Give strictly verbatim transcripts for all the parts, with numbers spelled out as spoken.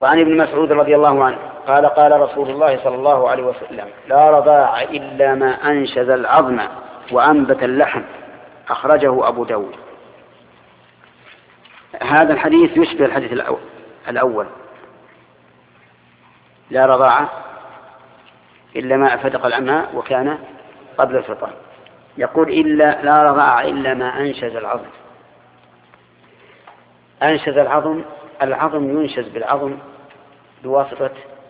وعن ابن مسعود رضي الله عنه قال قال رسول الله صلى الله عليه وسلم لا رضاع إلا ما أنشز العظم وأنبت اللحم، أخرجه أبو داود. هذا الحديث يشبه الحديث الأول، لا رضاع إلا ما أفتق الأمعاء وكان قبل الفطام. يقول إلا لا رضاع إلا ما أنشز العظم. أنشز العظم، العظم ينشز بالعظم بواسطة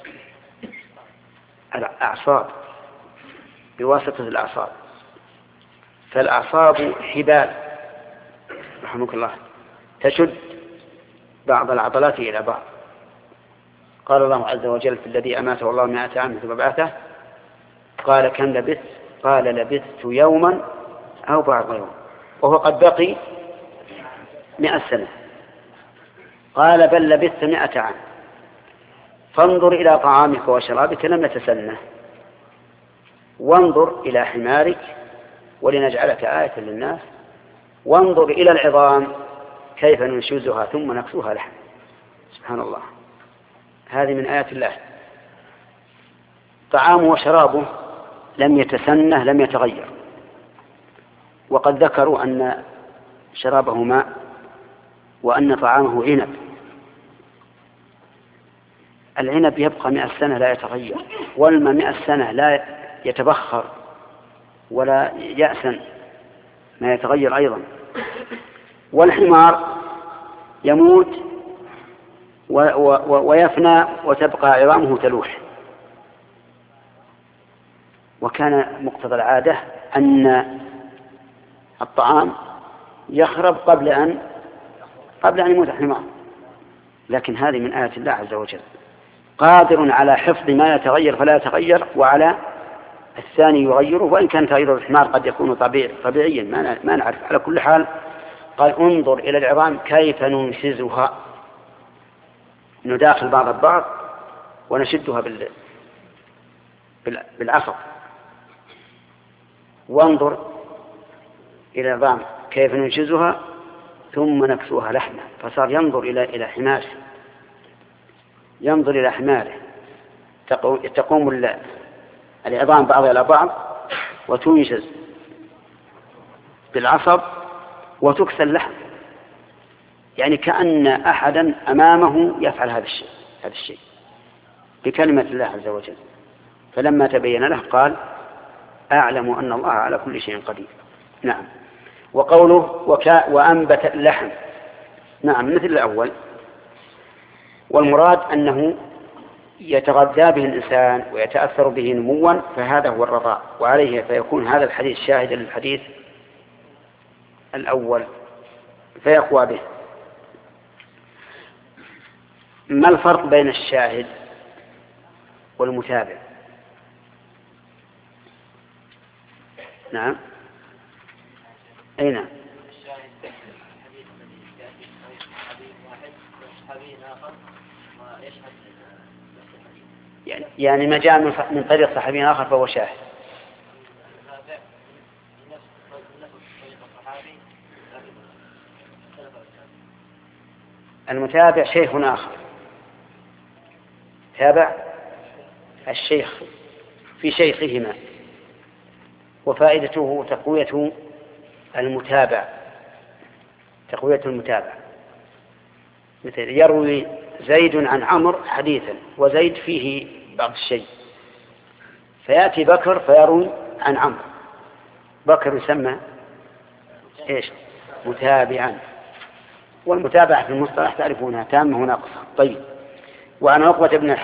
الأعصاب، بواسطة الأعصاب. فالأعصاب حبال رحمك الله تشد بعض العضلات إلى بعض. قال الله عز وجل في الذي أماته الله مائة عام ثم بعثه قال كم لبثت؟ قال لبثت يوما أو بعض يوم، وهو قد بقي مئة سنة. قال بل لبثت مئة عام. فانظر إلى طعامك وشرابك لم نتسنه، وانظر إلى حمارك ولنجعلك آية للناس، وانظر إلى العظام كيف ننشزها ثم نكسوها لحم. سبحان الله، هذه من آيات الله. طعامه وشرابه لم يتسنه، لم يتغير. وقد ذكروا أن شرابه ماء وأن طعامه عنب. العنب يبقى مئة سنة لا يتغير، والماء مئة سنة لا يتبخر ولا يأسن، ما يتغير أيضا. والحمار يموت و و ويفنى وتبقى عظامه تلوح. وكان مقتضى العادة أن الطعام يخرب قبل أن قبل أن يموت الحمار، لكن هذه من آيات الله عز وجل، قادر على حفظ ما يتغير فلا يتغير، وعلى الثاني يغيره، وإن كان تغيير الحمار قد يكون طبيعي طبيعيا ما نعرف. على كل حال قال انظر إلى العظام كيف ننشزها، نداخل بعض البعض ونشدها بال... بالعصب. وانظر إلى العظام كيف ننشزها ثم نكسوها لحمة. فصار ينظر إلى إلى حماره، ينظر إلى حماره تقوم العظام بعضها إلى بعض وتنشز بالعصب وتكسى اللحم، يعني كأن أحدا أمامه يفعل هذا الشيء هذا الشيء بكلمة الله عز وجل. فلما تبين له قال أعلم أن الله على كل شيء قدير. نعم. وقوله وكا وأنبت اللحم، نعم مثل الأول. والمراد أنه يتغذى به الإنسان ويتأثر به نموا، فهذا هو الرضاع، وعليه فيكون هذا الحديث شاهدا للحديث الأول فيقوى به. ما الفرق بين الشاهد والمتابع؟ نعم أي نعم. يعني يعني ما جاء من طريق صحابي آخر فهو شاهد. المتابع شيخ آخر، تابع الشيخ في شيخهما، وفائدته تقوية المتابع، تقوية المتابع. مثل يروي زيد عن عمرو حديثا وزيد فيه بعض الشيء، فيأتي بكر فيروي عن عمرو، بكر يسمى إيش؟ متابعا. والمتابعة في المصطلح تعرفونها تامة وناقصة. طيب. وعن عقبة بن